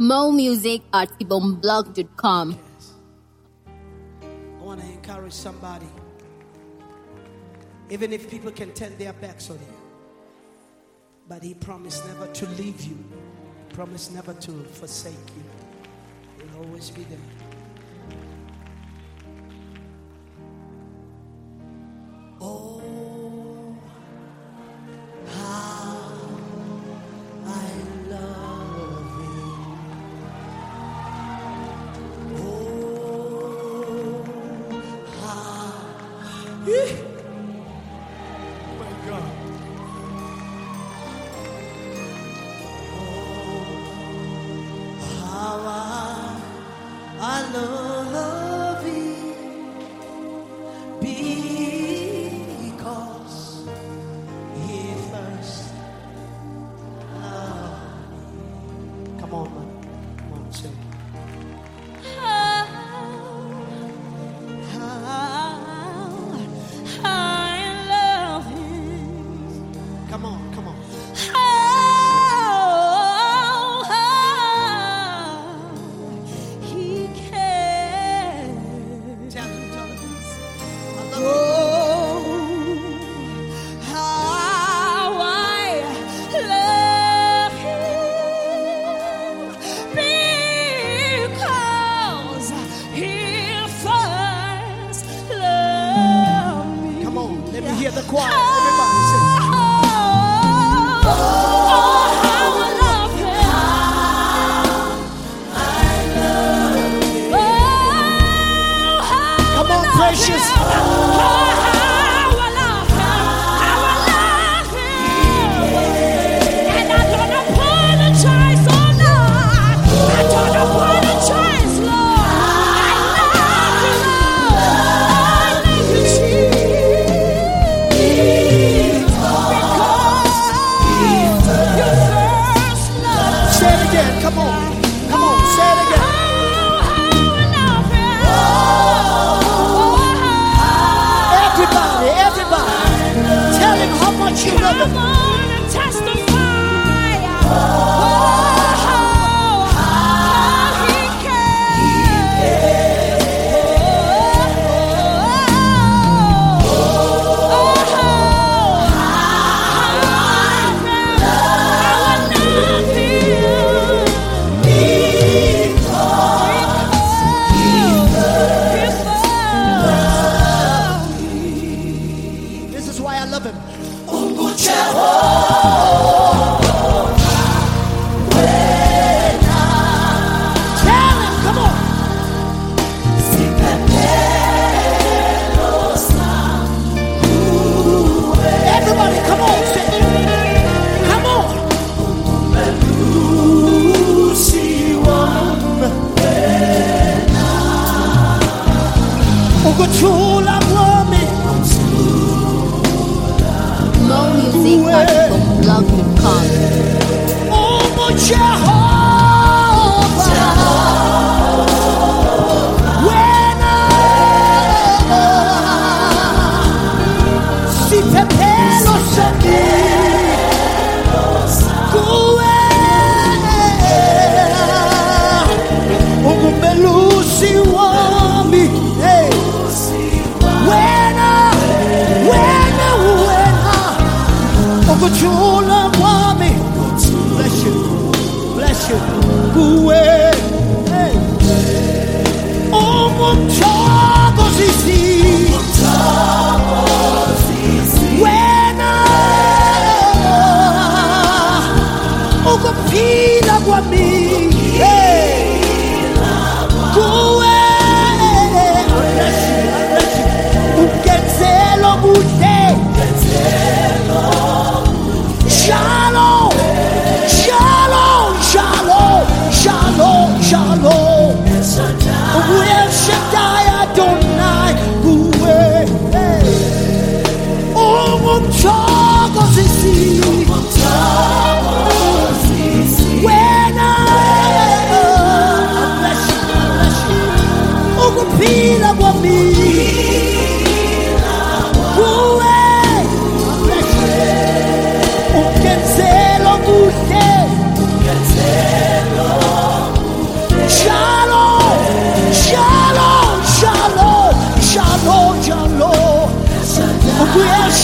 More music at ibomblog.com. I want to encourage somebody. Even if people can turn their backs on you, but He promised never to leave you, promised never to forsake you. He'll always be there. Oh, how I love Him. Oh, how. Oh my God. Oh, how I love Him. Because He first loved me. Come on, man. Come on, sing. I love Him. Come on, come on. He cares. Tell him, tell him. I love Oh, how I love Him because He first loved me. you. Come on, let me hear the choir. Everybody sing. Come on, precious. Say it again. Come on. Come on, say it again. Everybody, everybody. Tell him how much you love him. Come on and testify. He This is why I love him. Tell him, come on. Everybody, come on, sing. Come on. Ukuthula kwami. More music at ibomblog.com. Jehovah, wena siphephelo sami kuwe ungumelusi wami. Hey. Wena ukuthula kwami. Bless you, bless you. Kuwe, hey. Ungumthokozisi. Wena ukuphila kwami. Hey. Kuwe, bless you, bless you. Ungenzela okuhle. Shalom, shalom, shalom, shalom, shalom. Uwe Shaddai Adonai, uwe. Ungumthokozisi. Wena, bless you, bless you. Ukuphila kwami. Uwe, bless you. Ungenzela okuhle.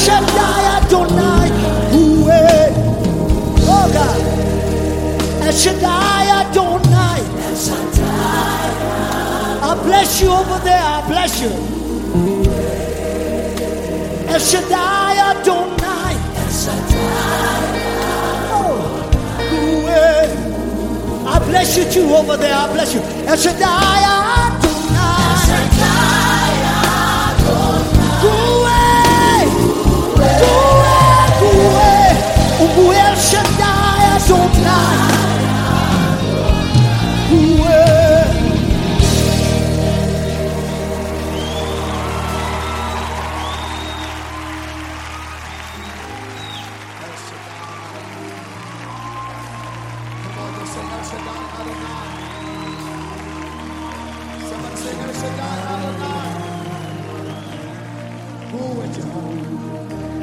Shaddai Adonai. Ooh-eh. Oh God. El Shaddai Adonai. I bless you over there. I bless you. El Shaddai Adonai. Oh. Ooh-eh. I bless you too over there. I bless you. El Shaddai Adonai. Ooh-eh. Ooh-eh. Ooh-eh. Ooh, El Shaddai Adonai. Ooh-eh. Come on, just say El Shaddai Adonai. Somebody say El Shaddai Adonai. Who is Jehovah?